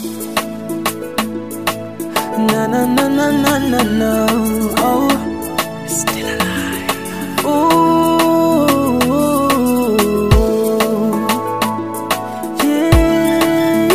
Na na na na na na na. Oh, still alive. Ooh, yeah,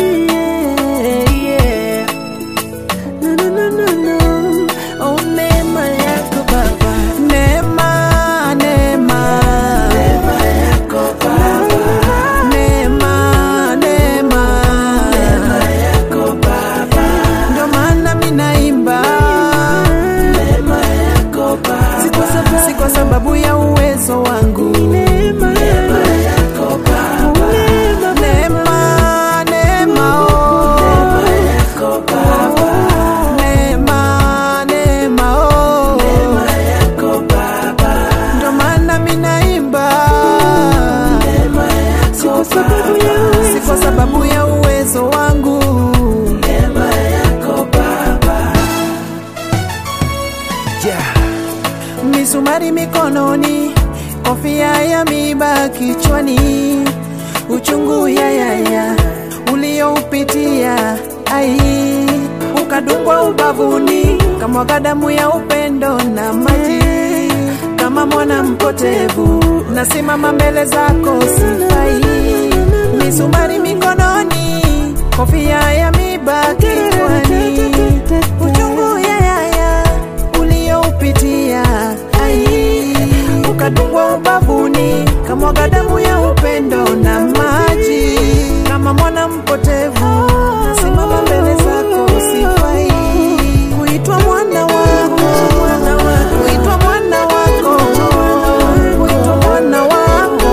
yeah. Na na na na na. Oh, neema yako Baba, neema, neema, neema yako Baba, neema, neema, neema yako Baba. Ndo maana mimi naimba neema yako Baba, si kwa sababu ya uwezo wangu. Neema yako Baba, neema, neema, oh, neema yako Baba, neema, neema, oh, neema yako Baba. Ndo maana mimi naimba neema yako Baba, si kwa sababu ya uwezo wangu. Neema yako Baba. Yeah. Misumari mikononi, kofia ya miba kichwani, uchungu ya ulioupitia, ai, ukadungwa ubavuni, kamwaga damu ya upendo na maji. Kama mwana mpotevu nasimama mbele zako sifai. Misumari mikononi, kofia ya miba kichwani, uchungu ya ulioupitia, ai, ukadungwa ubavuni, kamwaga damu ya upendo na maji. Kama mwana mpotevu nasimama mbele zako sifai. Kuitwa mwana wako, kuitwa mwana wako, kuitwa mwana wako,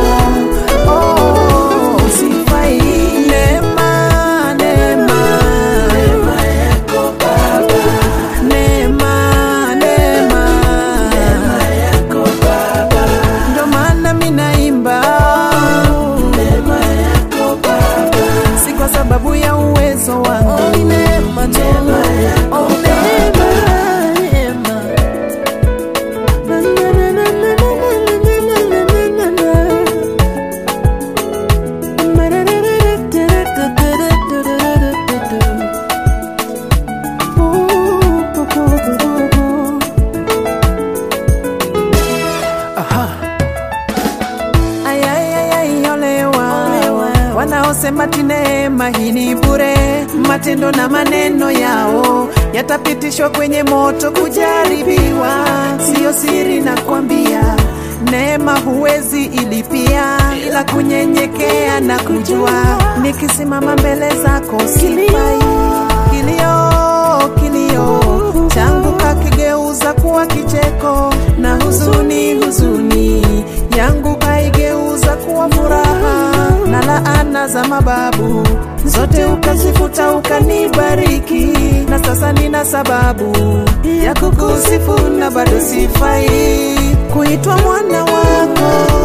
oh, sifai. Neema, neema, neema yako Baba, neema, neema, neema yako Baba. Ndo maana mimi naimba neema yako Baba, si kwa sababu ya uwezo wangu. Oh, neema, neema yako, oh, neema, neema. Na na na na na na na na na. Wanaosema neema hii ni bure, matendo na maneno yao yatapitishwa kwenye moto kujaribiwa. Sio siri nakwambia, neema huwezi ilipia, ila kunyenyekea na kujua nikisimama mbele zako sifai. Kilio changu kakigeuza kuwa kicheko, na huzuni yangu kaigeuza kuwa furaha. Na laana za mababu zote ukazifuta ukanibariki, na sasa nina sababu ya kukusifu na bado sifai. Kuitwa mwana wako,